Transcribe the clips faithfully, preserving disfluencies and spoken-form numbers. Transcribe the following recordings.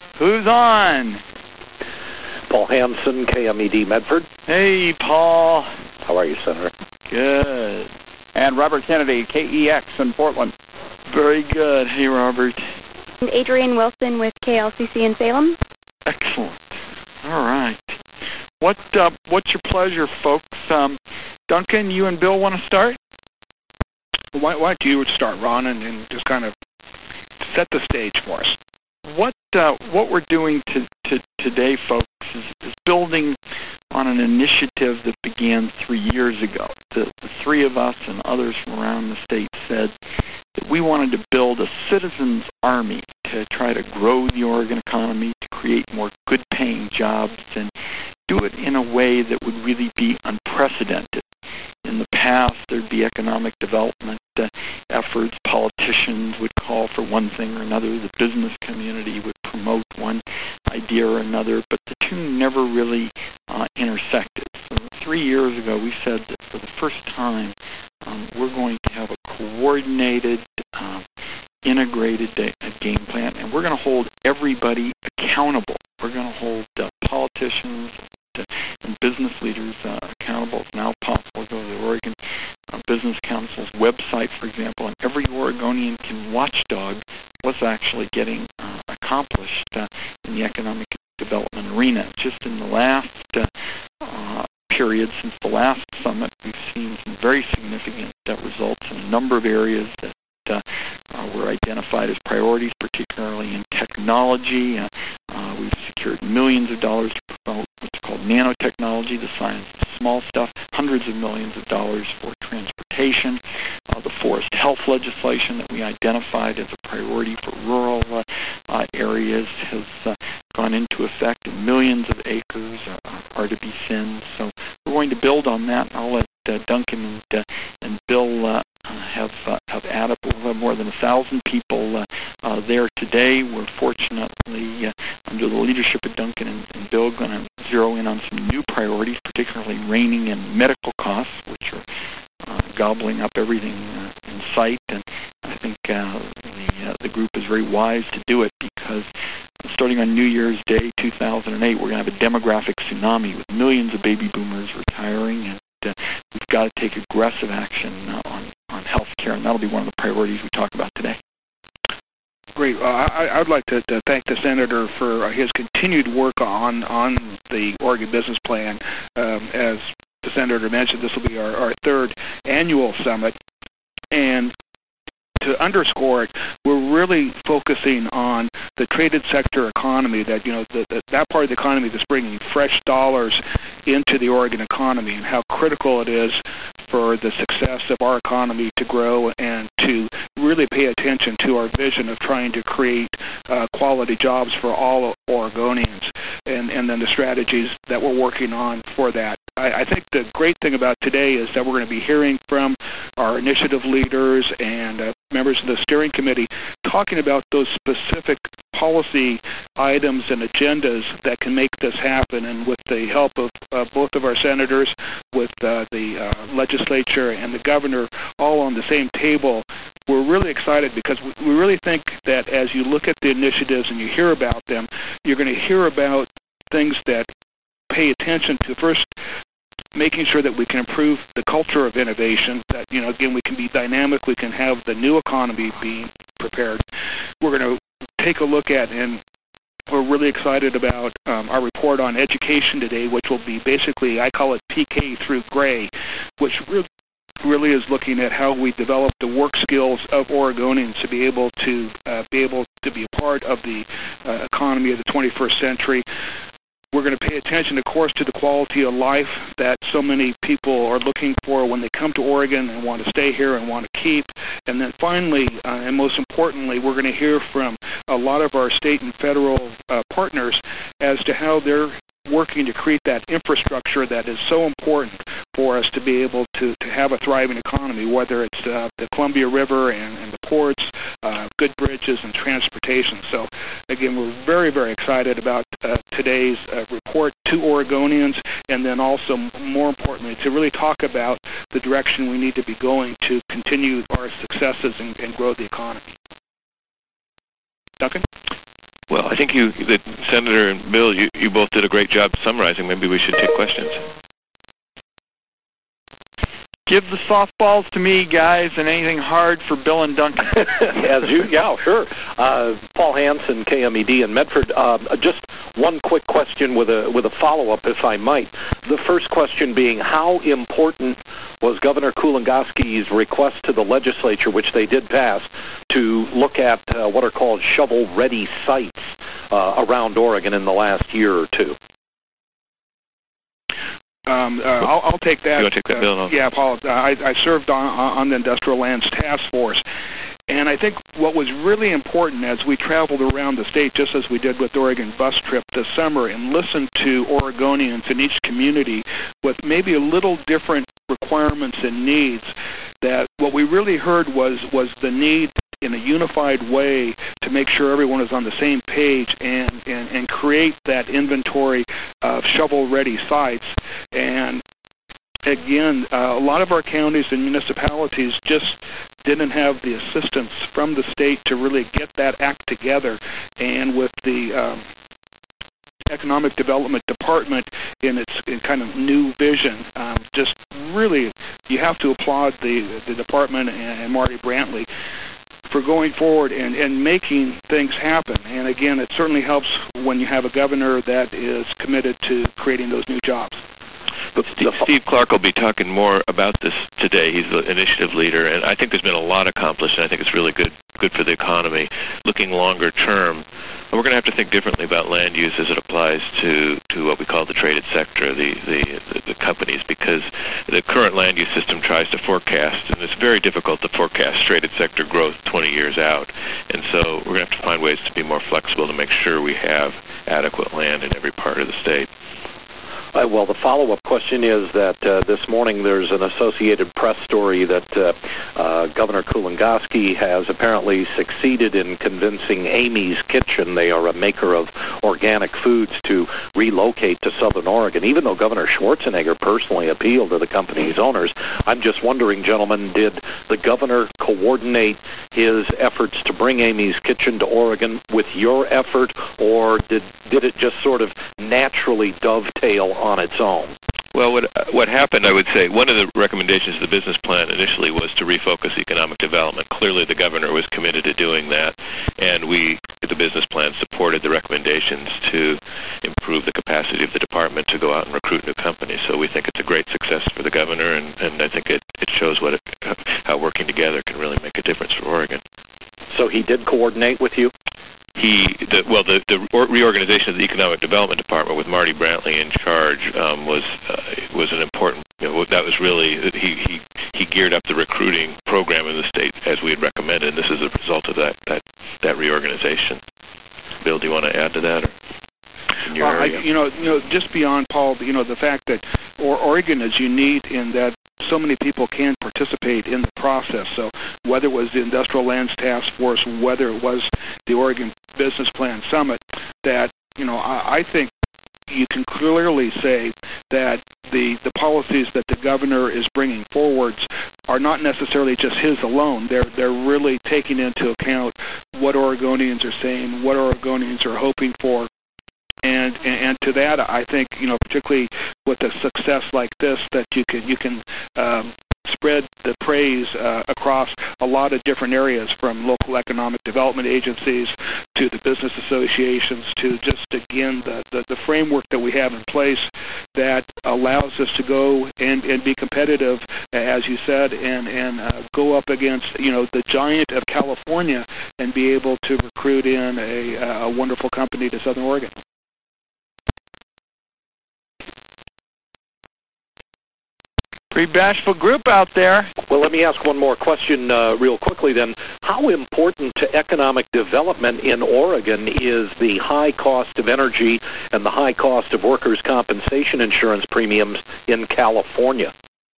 Who's on? Paul Hansen, K M E D Medford. Hey, Paul. How are you, Senator? Good. And Robert Kennedy, K E X in Portland. Very good. Hey, Robert. And Adrienne Wilson with K L C C in Salem. Excellent. All right. What uh, What's your pleasure, folks? Um, Duncan, you and Bill want to start? Well, why, why don't you start, Ron, and, and just kind of set the stage for us? What uh, what we're doing to, to today, folks, is, is building on an initiative that began three years ago. The, the three of us and others from around the state said that we wanted to build a citizens' army to try to grow the Oregon economy, to create more good-paying jobs, and do it in a way that would really be unprecedented. In the past, there'd be economic development uh, efforts. Politicians would call for one thing or another. The business community would promote one idea or another, but the two never really uh, intersected. So three years ago, we said that for the first time, um, we're going to have a coordinated, uh, integrated day, uh, game plan, and we're going to hold everybody accountable. We're going to hold uh, politicians and, uh, and business leaders uh, accountable. It's now possible to go to the Oregon uh, Business Council's website, for example, and every Oregonian can watchdog what's actually getting uh, accomplished uh, in the economic development arena. Just in the last uh, uh, period, since the last summit, we've seen some very significant uh, results in a number of areas that uh, uh, were identified as priorities, particularly in technology. Uh, uh, we've secured millions of dollars to promote what's called nanotechnology, the science of small stuff, hundreds of millions of dollars for transportation. Uh, the forest health legislation that we identified as a priority for rural uh, uh, areas has uh, gone into effect, and millions of acres are, are to be thinned. So we're going to build on that. I'll let uh, Duncan and, uh, and Bill uh, have uh, have added up. We'll have more than a thousand people uh, uh, there today. We're fortunately, uh, under the leadership of Duncan and, and Bill, going to zero in on some new priorities, particularly reining in medical costs, which are uh, gobbling up everything uh, in sight. And I think uh, the uh, the group is very wise to do it, because starting on New Year's Day, two thousand eight, we're going to have a demographic tsunami with millions of baby boomers retiring, and uh, we've got to take aggressive action uh, on on health care, and that'll be one of the priorities we talk about today. Great. Uh, I, I'd like to, to thank the Senator for his continued work on, on the Oregon Business Plan. Um, as the Senator mentioned, this will be our, our third annual summit, and to underscore it, we're really focusing on the traded sector economy, that, you know, the, the, that part of the economy that's bringing fresh dollars into the Oregon economy, and how critical it is for the success of our economy to grow, and to really pay attention to our vision of trying to create uh, quality jobs for all Oregonians, and, and then the strategies that we're working on for that. I, I think the great thing about today is that we're going to be hearing from our initiative leaders and uh, members of the steering committee talking about those specific policy items and agendas that can make this happen. And with the help of uh, both of our senators, with uh, the uh, legislature and the governor all on the same table, we're really excited, because we, we really think that as you look at the initiatives and you hear about them, you're going to hear about things that pay attention to, first, making sure that we can improve the culture of innovation, that, you know, again, we can be dynamic, we can have the new economy being prepared. We're going to take a look at, and we're really excited about um, our report on education today, which will be basically, I call it P K through Gray, which really really is looking at how we develop the work skills of Oregonians to be able to uh, be able to be a part of the uh, economy of the twenty-first century. We're going to pay attention, of course, to the quality of life that so many people are looking for when they come to Oregon and want to stay here and want to keep. And then finally, uh, and most importantly, we're going to hear from a lot of our state and federal uh, partners as to how they're working to create that infrastructure that is so important for us to be able to, to have a thriving economy, whether it's uh, the Columbia River and, and the ports, uh, good bridges, and transportation. So, again, we're very, very excited about uh, today's uh, report to Oregonians, and then also, more importantly, to really talk about the direction we need to be going to continue our successes and, and grow the economy. Duncan? Well, I think you, that Senator and Bill, you, you both did a great job summarizing. Maybe we should take questions. Give the softballs to me, guys, and anything hard for Bill and Duncan. As you, yeah, sure. Uh, Paul Hansen, K M E D in Medford. Uh, just one quick question with a with a follow-up, if I might. The first question being, how important was Governor Kulongoski's request to the legislature, which they did pass, to look at uh, what are called shovel-ready sites uh, around Oregon in the last year or two? Um, uh, I'll, I'll take that. You want to take that, Bill? Uh, yeah, Paul. Uh, I, I served on, on the Industrial Lands Task Force, and I think what was really important as we traveled around the state, just as we did with the Oregon bus trip this summer, and listened to Oregonians in each community with maybe a little different requirements and needs, that what we really heard was was the need in a unified way to make sure everyone is on the same page and, and, and create that inventory of shovel-ready sites. And again, uh, a lot of our counties and municipalities just didn't have the assistance from the state to really get that act together. And with the um, Economic Development Department in its in kind of new vision, um, just really, you have to applaud the, the department and, and Marty Brantley for going forward and, and making things happen. And again, it certainly helps when you have a governor that is committed to creating those new jobs. But Steve, Steve Clark will be talking more about this today. He's the initiative leader, and I think there's been a lot accomplished, and I think it's really good good for the economy. Looking longer term, we're going to have to think differently about land use as it applies to, to what we call the traded sector, the, the, the, the companies, because the current land use system tries to forecast, and it's very difficult to forecast traded sector growth twenty years out. And so we're going to have to find ways to be more flexible to make sure we have adequate land in every part of the state. Uh, well, the follow-up question is that uh, this morning there's an Associated Press story that uh, uh, Governor Kulongoski has apparently succeeded in convincing Amy's Kitchen, they are a maker of organic foods, to relocate to Southern Oregon. Even though Governor Schwarzenegger personally appealed to the company's owners, I'm just wondering, gentlemen, did the governor coordinate his efforts to bring Amy's Kitchen to Oregon with your effort, or did, did it just sort of naturally dovetail on its own? Well, what what happened, I would say, one of the recommendations of the business plan initially was to refocus economic development. Clearly, the governor was committed to doing that, and we, the business plan, supported the recommendations to improve the capacity of the department to go out and recruit new companies. So we think it's a great success for the governor, and, and I think it, it shows what it, how working together can really make a difference for Oregon. So he did coordinate with you? He, the, well, the, the reorganization of the Economic Development Department with Marty Brantley in charge um, was uh, was an important. You know, that was really he, he he geared up the recruiting program in the state as we had recommended. And this is a result of that that that reorganization. Bill, do you want to add to that? Or in your uh, area? I, you know, you know, just beyond Paul, you know, the fact that or Oregon is unique in that so many people can participate in the process. So whether it was the Industrial Lands Task Force, whether it was the Oregon Business Plan Summit, that, you know, I, I think you can clearly say that the, the policies that the governor is bringing forwards are not necessarily just his alone. They're they're really taking into account what Oregonians are saying, what Oregonians are hoping for. And, and and to that, I think, you know, particularly with a success like this, that you can you can um, spread the praise uh, across a lot of different areas, from local economic development agencies to the business associations to just again the, the, the framework that we have in place that allows us to go and, and be competitive, as you said, and and uh, go up against, you know, the giant of California and be able to recruit in a, a wonderful company to Southern Oregon. Pretty bashful group out there. Well, let me ask one more question uh, real quickly then. How important to economic development in Oregon is the high cost of energy and the high cost of workers' compensation insurance premiums in California?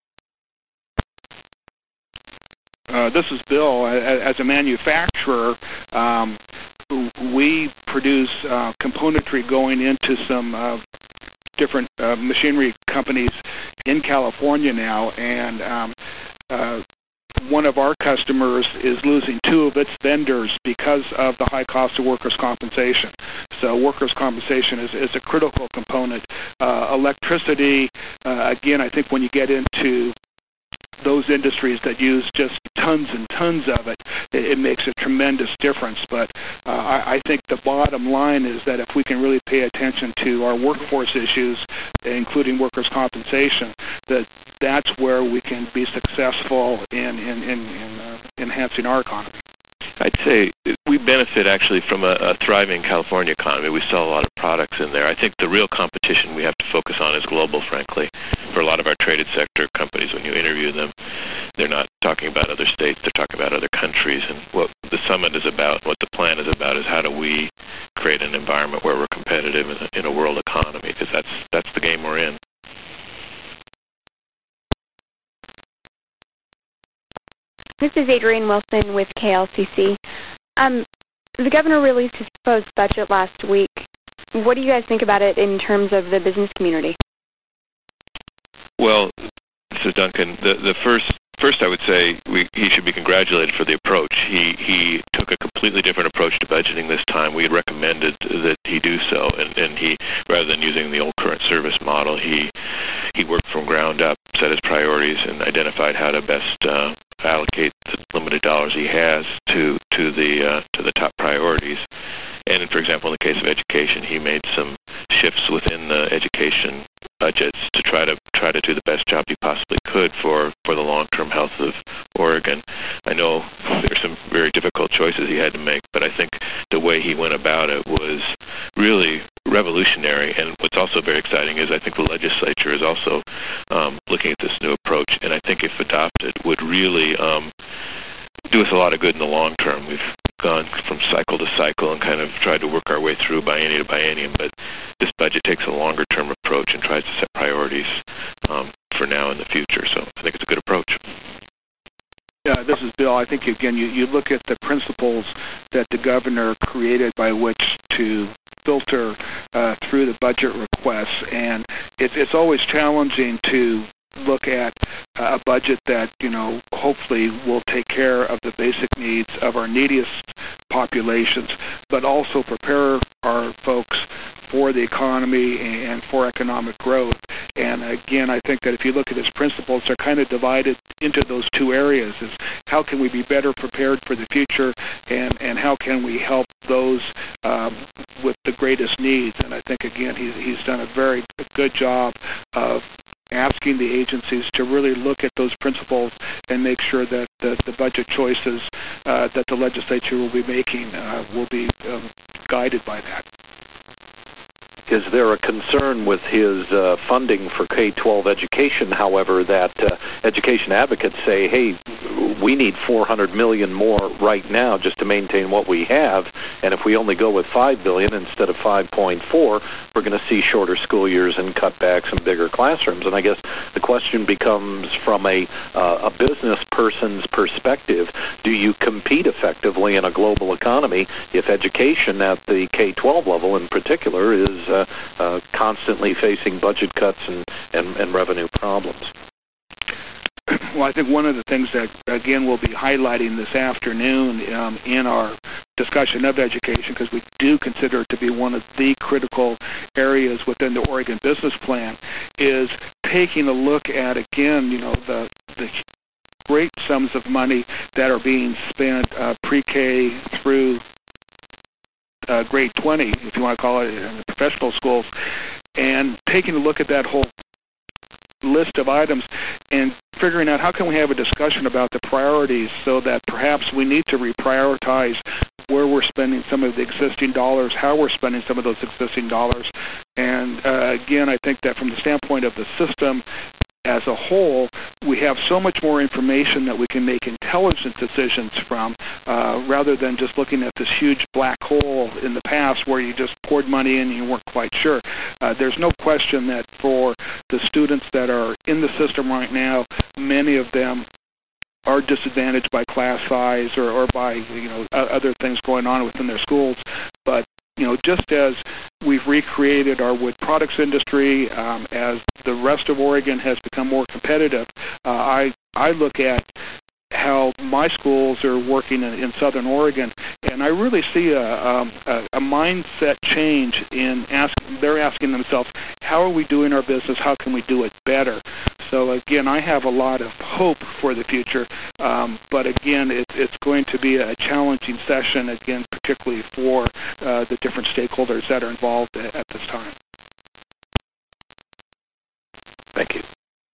Uh, this is Bill. As a manufacturer, um, we produce uh, componentry going into some uh, different uh, machinery companies in California now, and um, uh, one of our customers is losing two of its vendors because of the high cost of workers' compensation. So workers' compensation is, is a critical component. Uh, electricity, uh, again, I think when you get into those industries that use just tons and tons of it, it, it makes a tremendous difference. But uh, I, I think the bottom line is that if we can really pay attention to our workforce issues, including workers' compensation, that that's where we can be successful in, in, in, in uh, enhancing our economy. I'd say we benefit actually from a, a thriving California economy. We sell a lot of products in there. I think the real competition we have to focus on is global, frankly. For a lot of our traded sector companies, when you interview them, they're not talking about other states, they're talking about other countries. And what the summit is about, what the plan is about, is how do we create an environment where we're competitive in a, in a world economy, because that's, that's the game we're in. This is Adrienne Wilson with K L C C. Um, the governor released his proposed budget last week. What do you guys think about it in terms of the business community? Well, this is Duncan. The, the first, first I would say we, he should be congratulated for the approach. He he took a completely different approach to budgeting this time. We had recommended that he do so, and, and he, rather than using the old current service model, he he worked from ground up, set his priorities, and identified how to best uh, allocate the limited dollars he has to to the uh, to the top priorities. And for example, in the case of education, he made some shifts within the education budgets to try to try to do the best job he possibly could for, for the long-term health of Oregon. I know there's some very difficult choices he had to make, but I think the way he went about it was really revolutionary. And what's also very exciting is I think the legislature is also um, looking at this new approach, and I think if adopted, would really um, do us a lot of good in the long term. We've gone from cycle to cycle and kind of tried to work our way through biennium to biennium, but this budget takes a longer-term approach and tries to set priorities um, for now and the future. So I think it's a good approach. Yeah, this is Bill. I think, again, you, you look at the principles that the governor created by which to filter uh, through the budget requests, and it, it's always challenging to look at a budget that, you know, hopefully will take care of the basic needs of our neediest populations, but also prepare our folks for the economy and for economic growth. And again, I think that if you look at its principles, they're kind of divided into those two areas: is how can we be better prepared for the future, and, and how can we help those um, with the greatest needs. And I think, again, he's, he's done a very good job of asking the agencies to really look at those principles and make sure that the, the budget choices uh, that the legislature will be making uh, will be um, guided by that. Is there a concern with his uh, funding for K twelve education, however, that uh, education advocates say, hey, we need four hundred million dollars more right now just to maintain what we have, and if we only go with five billion dollars instead of five point four, we're going to see shorter school years and cutbacks and bigger classrooms. And I guess the question becomes, from a, uh, a business person's perspective, do you compete effectively in a global economy if education at the K twelve level in particular is uh, uh, constantly facing budget cuts and, and, and revenue problems? Well, I think one of the things that, again, we'll be highlighting this afternoon um, in our discussion of education, because we do consider it to be one of the critical areas within the Oregon Business Plan, is taking a look at, again, you know, the, the great sums of money that are being spent uh, pre-K through uh, grade twenty, if you want to call it, in the professional schools, and taking a look at that whole list of items and figuring out how can we have a discussion about the priorities, so that perhaps we need to reprioritize where we're spending some of the existing dollars, how we're spending some of those existing dollars. And uh, again, I think that from the standpoint of the system as a whole, we have so much more information that we can make intelligent decisions from, uh, rather than just looking at this huge black hole in the past where you just poured money in and you weren't quite sure. Uh, there's no question that for the students that are in the system right now, many of them are disadvantaged by class size or, or by, you know, other things going on within their schools. But you know, just as we've recreated our wood products industry, um, as the rest of Oregon has become more competitive, uh, I I look at how my schools are working in, in Southern Oregon, and I really see a, um, a, a mindset change in asking. They're asking themselves, how are we doing our business? How can we do it better? So again, I have a lot of hope for the future, um, but again, it, it's going to be a challenging session, again, particularly for uh, the different stakeholders that are involved at, at this time. Thank you.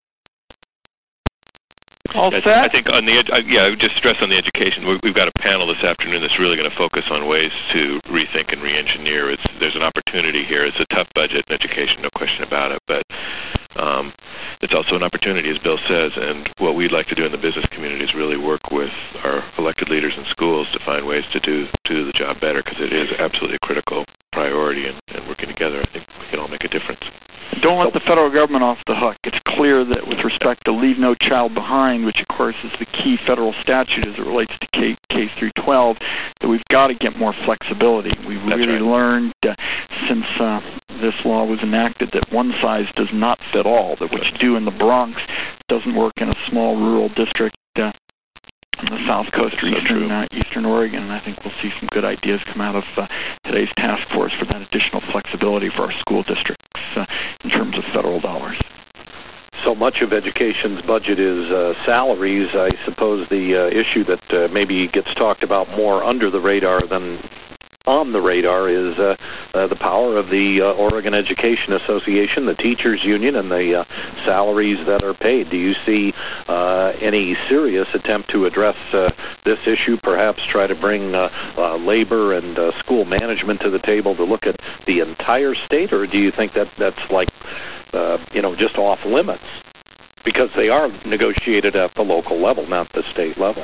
All I, set? I think on the ed- I, yeah, I would just stress on the education. we we've got a panel this afternoon that's really going to focus on ways to rethink and re-engineer. It's, there's an opportunity here. It's a tough budget in education, no question about it, but um, it's also an opportunity, as Bill says, and what we'd like to do in the business community is really work with our elected leaders in schools to find ways to do, to do the job better, because it is absolutely a critical priority, and, and working together, I think we can all make a difference. Don't let the federal government off the hook. It's clear that with respect to Leave No Child Behind, which of course is the key federal statute as it relates to K, K through twelve, that we've got to get more flexibility. We've That's really right. learned uh, since uh, this law was enacted that one size does not fit all, that what you do in the Bronx doesn't work in a small rural district uh, on the South Coast or So eastern, uh, eastern Oregon, and I think we'll see some good ideas come out of uh, today's task force for that additional flexibility for our school districts uh, in terms of federal dollars. So much of education's budget is uh, salaries. I suppose the uh, issue that uh, maybe gets talked about more under the radar than on the radar is uh, uh, the power of the uh, Oregon Education Association, the teachers union, and the uh, salaries that are paid. Do you see uh, any serious attempt to address uh, this issue, perhaps try to bring uh, uh, labor and uh, school management to the table to look at the entire state, or do you think that that's like, uh, you know, just off limits? Because they are negotiated at the local level, not the state level.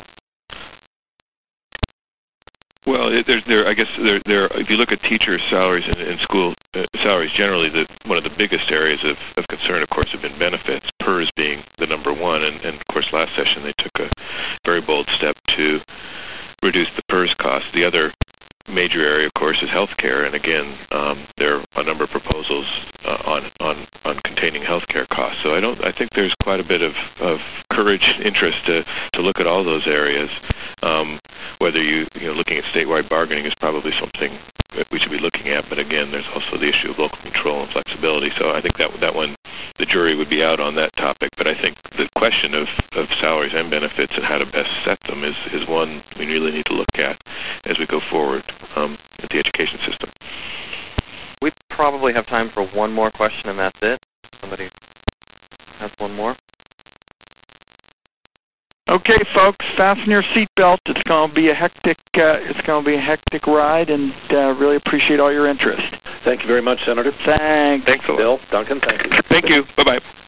Well, it, there, there. I guess there, there. If you look at teachers' salaries and, and school uh, salaries generally, the, one of the biggest areas of, of concern, of course, have been benefits. P E R S being the number one, and, and of course, last session they took a very bold step to reduce the P E R S cost. The other major area, of course, is healthcare, and again, um, there are a number of proposals uh, on on on containing healthcare costs. So I don't. I think there's quite a bit of, of courage, interest to to look at all those areas. Um, whether you, you know, looking at statewide bargaining is probably something that we should be looking at, but again, there's also the issue of local control and flexibility. So I think that that one, the jury would be out on that topic. But I think the question of, of salaries and benefits and how to best set them is, is one we really need to look at as we go forward um, with the education system. We probably have time for one more question, and that's it. Somebody has one more? Okay, folks, fasten your seatbelt. It's going to be a hectic. Uh, it's going to be a hectic ride, and uh, really appreciate all your interest. Thank you very much, Senator. Thanks. Thanks a lot. Bill, Duncan, thank you. Thank you. Bye bye.